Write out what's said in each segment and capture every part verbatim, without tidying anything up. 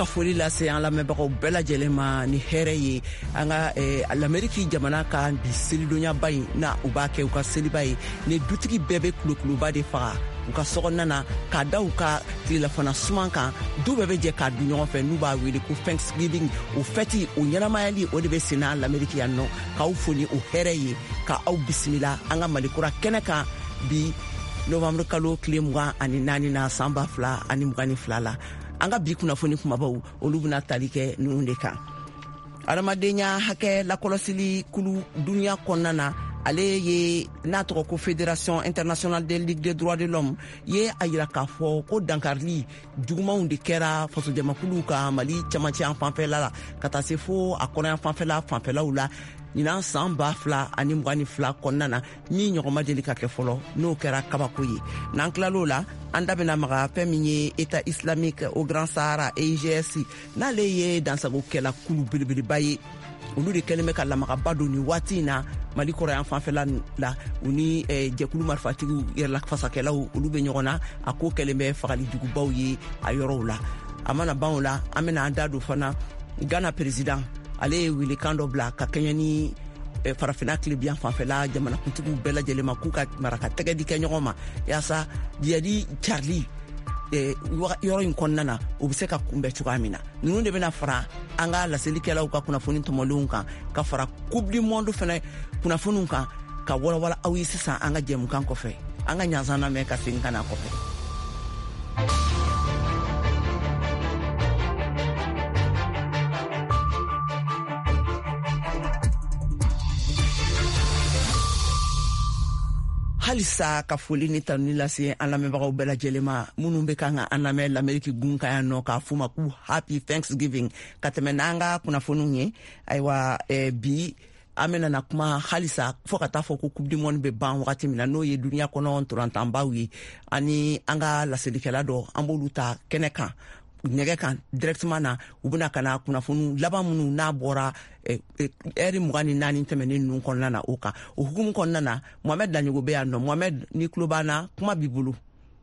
ka foli lase an lamɛnbagaw bɛɛ lajɛlen ma ni hɛrɛ ye an ka l'Amérique jamana ka bi selidonyaba ye na u b'a kɛ u ka seliba ye ni dutigi bɛɛ bɛ kulokuluba de faga u ka sɔgɔnɔna na k'a da u ka tilelafana suman kan du bɛɛ bɛ jɛ k'a dun ɲɔgɔn fɛ n'u b'a wele ko Thanksgiving o fɛti o ɲɛnamayali o de bɛ sen na l'Amérique yan nɔ k'aw foni o hɛrɛ ye ka aw bisimila an ka malikura kɛnɛ kan bi novembre kalo tile mugan ani naani na san ba fila ani mugan ni fila la an ka bi kunnafoni kumabaw olu bɛna tali kɛ ninnu de kan adamadenya hakɛ lakɔlɔsili kulu duniya kɔnɔna na ale ye n'a tɔgɔ ko Fédération internationale des ligues des droits de l'homme ye a yira k'a fɔ ko dankarili jugumanw de kɛra fasojamakuluw ka Mali camancɛ an fanfɛla la ka taa se fo a kɔnɔyan fanfɛla fanfɛlaw la ɲinan san ba fila ani mugan ni fila kɔnɔna na min ɲɔgɔnma deli ka kɛ fɔlɔ n'o kɛra kabako ye n'an tilal'o la an da bɛna maga fɛn min ye État islamique au Grand Sahara E I G S n'ale ye dansagokɛla kulu belebeleba ye olu de kɛlen bɛ ka lamagaba don ni waati in na Mali kɔrɔyan fanfɛla la u ni jɛkulu marifatigiw yɛrɛlafasakɛlaw olu bɛ ɲɔgɔn na a ko kɛlen bɛ fagali jugubaw ye a yɔrɔw la a mana ban o la an bɛna an da don fana Ghana président ale ye welekan dɔ bila ka kɛɲɛ ni farafina tilebiyan fanfɛla jamanakuntigiw bɛɛ lajɛlen ma k'u ka maraka tɛgɛ di kɛ ɲɔgɔn ma yaasa diyali carili yɔrɔ in kɔnɔna na o bɛ se ka kunbɛn cogoya min na ninnu de bɛna fara an ka laselikɛlaw ka kunnafoni tɔmɔlenw kan ka fara coupe du monde fana kunnafoniw kan ka walawala aw ye sisan an ka jɛmukan kɔfɛ an ka ɲanzan lamɛn ka segin ka na kɔfɛ. halisa ka foli ni tanu lase an lamɛnbagaw bɛɛ lajɛlen ma minnu bɛ kan ka an lamɛn l'Amérique gun kan yan nɔ k'a f'u ma k'u happy Thanksgiving ka tɛmɛ n'an ka kunnafoniw ye ayiwa bi an bɛna kuma halisa fo ka taa fɔ ko coupe du monde bɛ ban wagati min na n'o ye duniya kɔnɔ ntolantanbaw ye ani an ka laselikɛla dɔ an b'olu ta kɛnɛ kan nɛgɛ kan directement na u bɛna ka na kunnafoni laban minnu n'a bɔra ɛri mugan ni naani tɛmɛnen ninnu kɔnɔna na o kan o hukumu kɔnɔna na Mohamed Daɲogo bɛ yan nɔ Mohamed ni tulo b'an na kuma b'i bolo.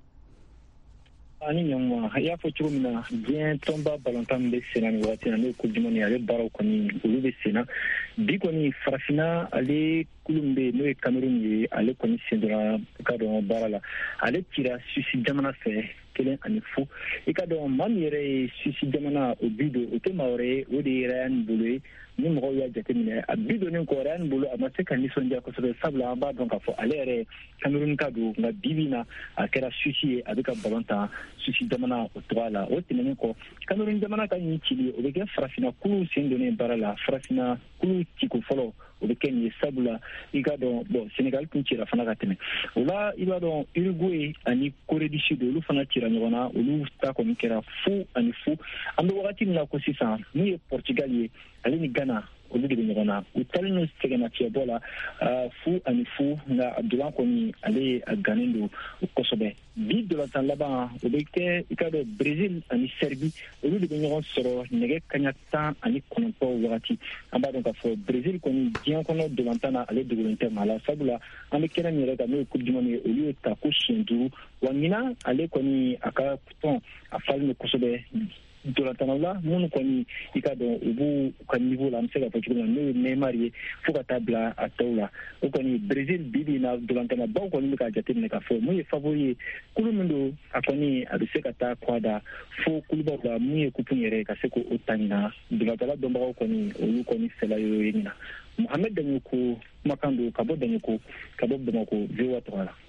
ani ɲɔgɔn a y'a fɔ cogo min na diɲɛ tɔnba balontan bɛ senna nin waati na n'o ye coupe du monde ale baaraw kɔni olu bɛ senna bi kɔni farafina ale kulu min bɛ yen n'o ye Cameroun ye ale kɔni sen donna ka dɔn baara la ale cira Suisse jamana fɛ kelen ani fu i ka dɔn maa min yɛrɛ ye Suisse jamana o bi don o tɛ maa wɛrɛ ye o de ye Ryan Bolo ye ni mɔgɔw y'a jateminɛ a bi donnen kɔ Ryan Bolo a ma se ka nisɔndiya kosɛbɛ sabula an b'a dɔn k'a fɔ ale yɛrɛ Cameroun ka don nka bi bi na a kɛra Suisse ye a bɛ ka ballon ta Suisse jamana o tɔgɔ la o tɛmɛnen kɔ Cameroun jamana ka ɲi cili o bɛ kɛ farafina kulu sen donnen baara la farafina kulu ciko fɔlɔ o bɛ kɛ nin ye sabula i ka dɔn bon Sénégal tun cira fana ka tɛmɛ o la i b'a dɔn Uruguay ani Corée du Sud olu fana cira ɲɔgɔn na olu ta kɔni kɛra fu ani fu an bɛ wagati min na ko sisan n'u ye Portugal ye ale ni Ghana olu de bɛ ɲɔgɔn na u talen n'u sɛgɛnnafiɲɛbɔ la fu ani fu nka a dolan kɔni ale a gannen don kosɛbɛ bi dolantan laban o bɛ kɛ i ka dɔn Brésil ani Serbie olu de bɛ ɲɔgɔn sɔrɔ nɛgɛ kaɲa tan ani kɔnɔntɔn wagati an b'a dɔn k'a fɔ Brésil kɔni diɲɛ kɔnɔ dolantan na ale dogolen tɛ maa la sabula an bɛ kɛnɛ min yɛrɛ kan n'o ye coupe du monde ye olu ye ta ko siɲɛ duuru wa ɲinan ale kɔni a ka tɔn a falen don kosɛbɛ dolantanaw la minnu kɔni i ka dɔn u b'u ka niveau la an bɛ se ka fɔ cogo min na n'o ye Neymar ye fo ka taa bila a tɔw la o kɔni Brésil bi bi na dolantanabaw kɔni bɛ ka jateminɛ k'a fɔ mun ye favori ye kulu min don a kɔni a bɛ se ka taa kɔ da fo kulubaw la mun ye kupu yɛrɛ ka se k'o ta ɲina dolantana dɔnbagaw kɔni olu kɔni fɛla y'o ye ɲina Mohamed Daɲogo kumakan don ka bɔ Daɲogo ka bɔ Bamakɔ V O A tɔgɔ la.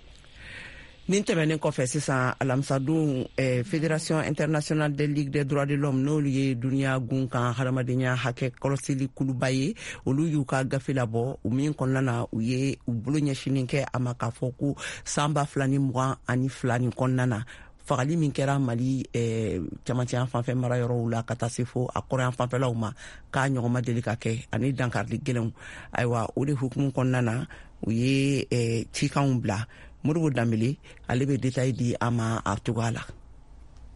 nin tɛmɛnen kɔfɛ sisan alamisadon eh, Fédération internationale des ligues des droits de l'homme n'olu ye duniya gun kan hadamadenya hakɛ kɔlɔsili kuluba ye olu y'u ka gafe labɔ u min kɔnɔna na u ye u bolo ɲɛsinin kɛ a ma k'a fɔ ko san ba fila ni mugan ani fila nin kɔnɔna na fagali min kɛra Mali eh, camancɛ fanfɛ mara yɔrɔw la ka taa se fo a kɔrɔyan fanfɛlaw ma k'a ɲɔgɔnma deli ka kɛ ani dankarili gɛlɛnw ayiwa o de hukumu kɔnɔna na u ye eh, cikanw bila Modibo Dambele ale bɛ détail di a ma a cogoya la.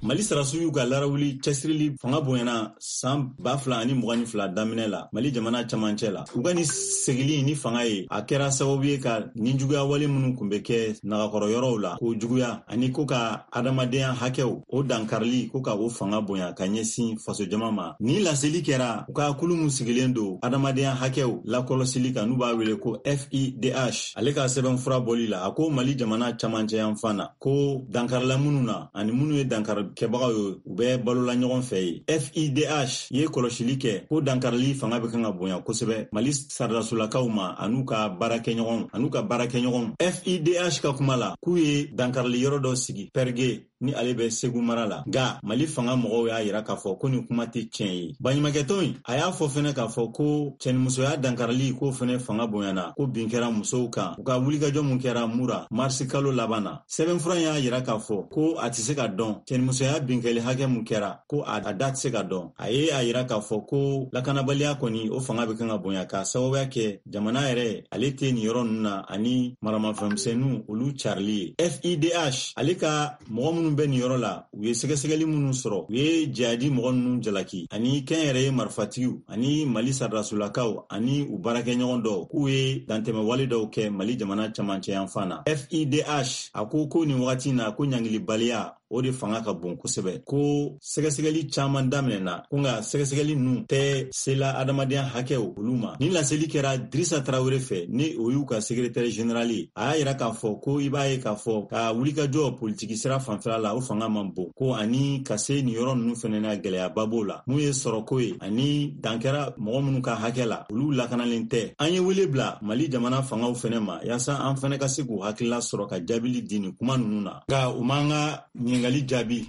Mali sarasuyu ka larawuli cɛsirili fanga bonyana san ba fila ani mugan ni fila daminɛ la Mali jamana camancɛ la. U ka ni segili ni fanga ye a kɛra sababu ye ka ninjuguya wale minnu kun bɛ kɛ nagakɔrɔ yɔrɔw la k'o juguya ani ko ka adamadenya hakɛw o dankarili ko ka o fanga bonya ka ɲɛsin faso jama ma. Ni laseli kɛra u ka kulu mun sigilen don adamadenya hakɛw lakɔlɔsili kan n'u b'a wele ko F I D H. Ale ka sɛbɛn fura bɔli la a ko Mali jamana camancɛ yan fan na ko dankarila minnu na ani minnu ye dankari kɛbagaw ye u bɛ balola ɲɔgɔn fɛ ye. F I D H ye kɔlɔsili kɛ ko dankarili fanga bɛ kan ka bonya kosɛbɛ Mali sardasolakaw ma an'u ka baarakɛɲɔgɔn an'u ka baarakɛɲɔgɔn. F I D H ka kuma la k'u ye dankarili yɔrɔ dɔ sigi Pergue ni ale bɛ Segu mara la. Nga Mali fanga mɔgɔw y'a yira k'a fɔ ko nin kuma tɛ tiɲɛ ye. Baɲumankɛtɔn in a y'a fɔ fɛnɛ k'a fɔ ko cɛnimusoya dankarili k'o fɛnɛ fanga bonyana ko bin kɛra musow kan. U ka wulikajɔ mun kɛra Mura marisi kalo laban na. Sɛbɛnfura y'a yira k'a fɔ ko a tɛ se ka dɔn cɛnimusoya binkɛli hakɛ mun kɛra ko a da tɛ se ka dɔn. A ye a yira k'a fɔ ko lakanabaliya kɔni o fanga bɛ kan ka bonya ka sababuya kɛ jamana yɛrɛ ale tɛ nin yɔrɔ ninnu na ani maramafɛnmisɛnninw olu carili ye. F I D H ale ka mɔgɔ minnu bɛ nin yɔrɔ la u ye sɛgɛsɛgɛli minnu sɔrɔ u ye jihadi mɔgɔ ninnu jalaki ani kɛnyɛrɛ ye marifatigiw ani Mali sardasolakaw ani u baarakɛɲɔgɔn dɔw k'u ye dantɛmɛwale dɔw kɛ Mali jamana camancɛ yan fan na. F I D H a ko ko nin wagati na ko ɲangilibaliya o de fanga ka bon kosɛbɛ ko sɛgɛsɛgɛli caman daminɛna ko nka sɛgɛsɛgɛli ninnu tɛ sela adamadenya hakɛw olu ma. Ni laseli kɛra Dirisa Tarawele fɛ ni o y'u ka secrétaire général ye a y'a yira k'a fɔ ko i b'a ye k'a fɔ ka wulikajɔ politiki sira fanfɛla la o fanga man bon ko ani ka se nin yɔrɔ ninnu fɛnɛ na gɛlɛyaba b'o la mun ye sɔrɔko ye ani dankɛra mɔgɔ minnu ka hakɛ la olu lakanalen tɛ. An ye wele bila Mali jamana fangaw fɛnɛ ma yaasa an fɛnɛ ka se k'u hakilila sɔrɔ ka jaabili di nin kuma ninnu na nka u m'an ka ɲininkali jaabi.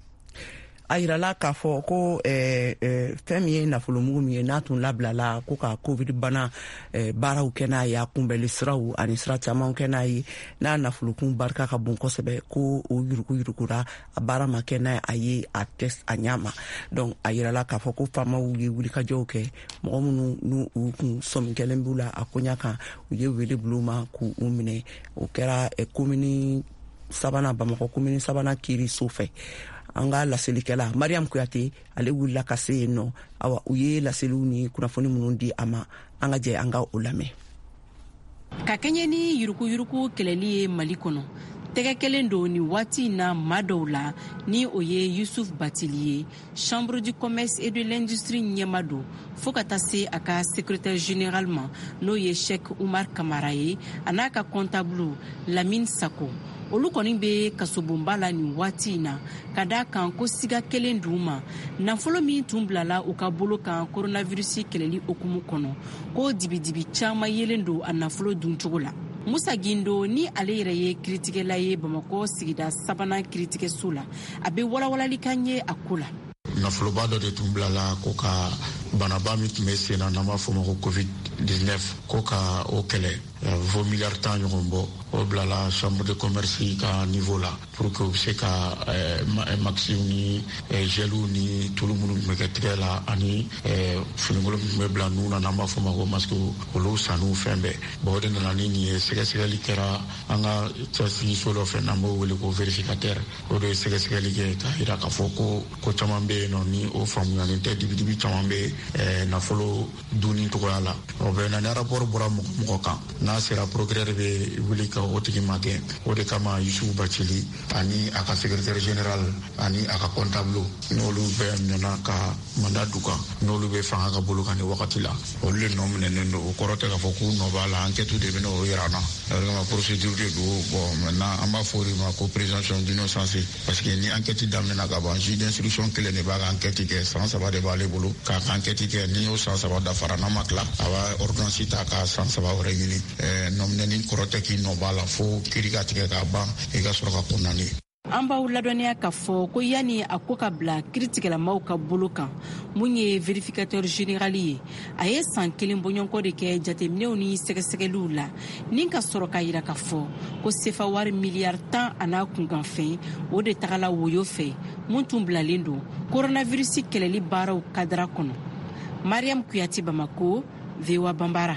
A yirala k'a fɔ ko eh, eh, fɛn min ye nafolomugu min ye n'a tun labilala ko ka covid bana eh, baaraw kɛ n'a ye a kunbɛli siraw ani sira camanw kɛ n'a ye n'a nafolokun barika ka bon kosɛbɛ ko o yuruku yurukura a baara ma kɛ n'a a ye a tɛ a ɲa ma. Donc a yirala k'a fɔ ko faamaw ye wulikajɔw kɛ mɔgɔ minnu n'u u kun sɔmi kɛlen b'u la a koɲa kan u ye wele bul'u ma k'u minɛ o kɛra eh, komini sabanan Bamakɔ komini sabanan Kiri so fɛ. An ka laselikɛla Mariam Kuyate ale wulila ka se yen nɔ awa u ye laseliw ni kunnafoni minnu di a ma an ka jɛ an ka o lamɛn. Ka kɛɲɛ ni yuruku yuruku kɛlɛli ye Mali kɔnɔ tɛgɛ kelen don ni waati na maa dɔw la ni o ye Yusuf Batili ye Chambre du commerce et de l'industrie ɲɛma don fo ka taa se a ka secrétaire général ma n'o ye Cheikh Umar Kamara ye a n'a ka comptable Lamine Sako. Olu kɔni bɛ kasobonba la ni waati na ka da kan ko siga kelen d'u ma nafolo min tun bilala u ka bolo kan coronavirus kɛlɛli okumu kɔnɔ ko dibidibi caman yelen don a nafolo dun cogo la. Musa Gindo ni ale yɛrɛ ye kiritigɛla ye Bamakɔ sigida sabanan kiritigɛso la a bɛ walawalali kan ye a ko la. Nafoloba dɔ de tun bilala ko ka banaba min tun bɛ sen na n'an b'a fɔ o ma ko covid dix-neuf ko ka o kɛlɛ fo miliyari tan ɲɔgɔn bɔ o bilala chambre de commerce ka niveau la pour que u bɛ se ka maxiw ni geliw ni tulu minnu tun bɛ kɛ tigɛ la ani finikolon min tun bɛ bila nun na n'an b'a fɔ o ma ko masque olu sanu fɛn bɛɛ bon o de nana ni nin ye sɛgɛsɛgɛli kɛra an ka cɛsiriso dɔ fɛ n'an b'o wele ko vérificateur o de ye sɛgɛsɛgɛli kɛ k'a jira k'a fɔ ko ko caman bɛ yen nɔ ni o faamuyalen tɛ dibidibi caman bɛ nafolo dunni cogoya la o bɛ na ni rapport bɔra mɔgɔ kan n'a sera procureur bɛ wuli ka o tigi ma gɛn o de kama Yusufu Bacili ani a ka secrétaire général ani a ka comptable n'olu bɛɛ minɛna ka mandat d'u kan n'olu bɛ fanga ka bolo kan ni wagati la olu le nɔ minɛnen don o kɔrɔ tɛ k'a fɔ k'u nɔ b'a la enquête de bɛ n'o yira an na o de kama procédure de don bon maintenant an b'a fɔ o de ma ko présomption d'innocence parce que ni enquête daminɛna ka ban juge d'instruction kelen de b'a ka enquête kɛ san saba de b'ale bolo k'a ka enquête kɛ ni o san saba dafara n'a ma tila a b'a ordonnance ta ka san saba wɛrɛ ɲini nɔminɛni kɔrɔ tɛ k'i nɔ b'a la fo kiiri ka tigɛ k'a ban i ka sɔrɔ ka kɔnɔnani. An b'aw ladɔnniya k'a fɔ ko yanni a ko ka bila kiiritigɛlamaw ka bolo kan mun ye vérificateur général ye a ye san kelen bɔɲɔgɔnko de kɛ jateminɛw ni sɛgɛsɛgɛliw la ni ka sɔrɔ k'a yira k'a fɔ ko sefa wari miliyari tan a n'a kunkanfɛn o de tagala woyo fɛ mun tun bilalen don coronavirus kɛlɛli baaraw kadara kɔnɔ. Mariam Kuyati, Bamako, V O A Bambara.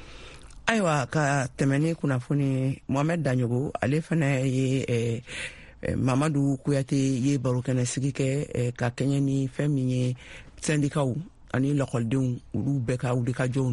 Ayiwa ka tɛmɛ ni kunnafoni Mohamed Daɲogo ale fana ye eh, Mamadu Kuyate ye barokɛnɛ sigi kɛ ka kɛɲɛ ni fɛn min ye syndicats ani lakɔlidenw olu bɛɛ ka wulikajɔw